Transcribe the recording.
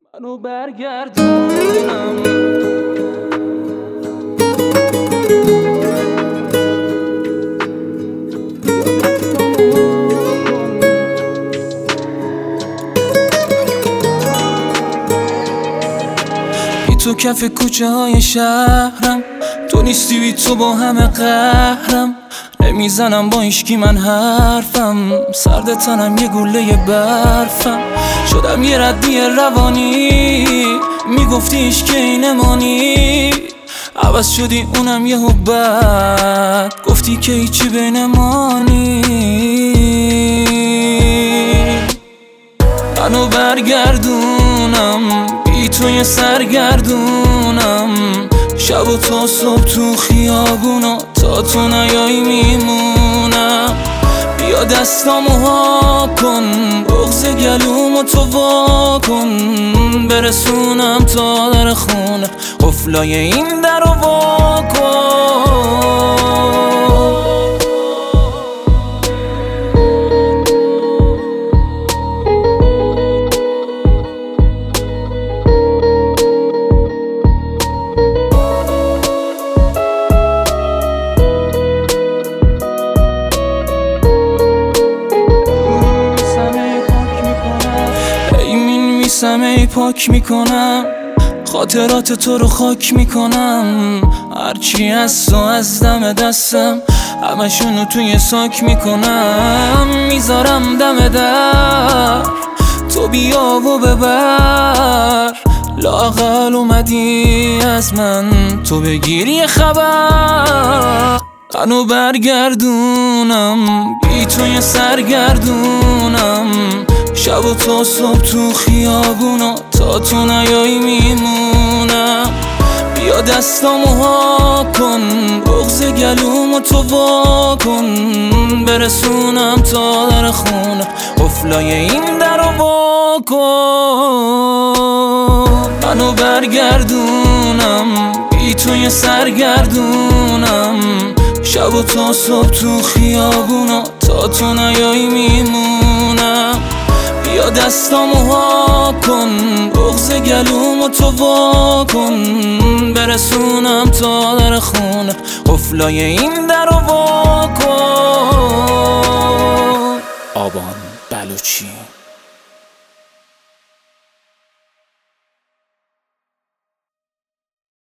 منو برگردونم بی تو کف کوچه های شهرم، تو نیستی بی تو با همه قهرم. نمیزنم با هیچکی من حرفم، سرد تنم یه گله برفم. شدم یه ردی روانی، میگفتی هیچکی نمانی. عوض شدی اونم یه حبت، گفتی که هیچی بین ما نیست. منو برگردونم، بی تو یه سرگردونم. شب و تا صبح تو خیابونا، تا تو نیایی میمونم. بیا دستامو ها کن، بغض گلومو تو وا کن. برسونم تا در خونه، قفلای این در رو وا کن. ای پاک میکنم، خاطرات تو رو خاک میکنم. هرچی از تو از دم دستم، همشونو توی ساک میکنم. میذارم دم در، تو بیا و ببر. لااقل اومدی از من تو بگیری یه خبر. منو برگردونم، بی تو یه سرگردونم. شب و تا صبح تو خیابونا، تا تو نیایی میمونم. بیا دستامو ها کن، بغض گلومو تو وا کن. برسونم تا در خونه، قفلای این در رو وا کن. منو برگردونم، بی تو یه سرگردونم. شب و تا صبح تو خیابونا، تا تو نیایی میمونم. بیا دستامو ها کن، بغض گلومو تو وا کن. برسونم تا در خونه، قفلای این در رو وا کن. آبان بلوچی.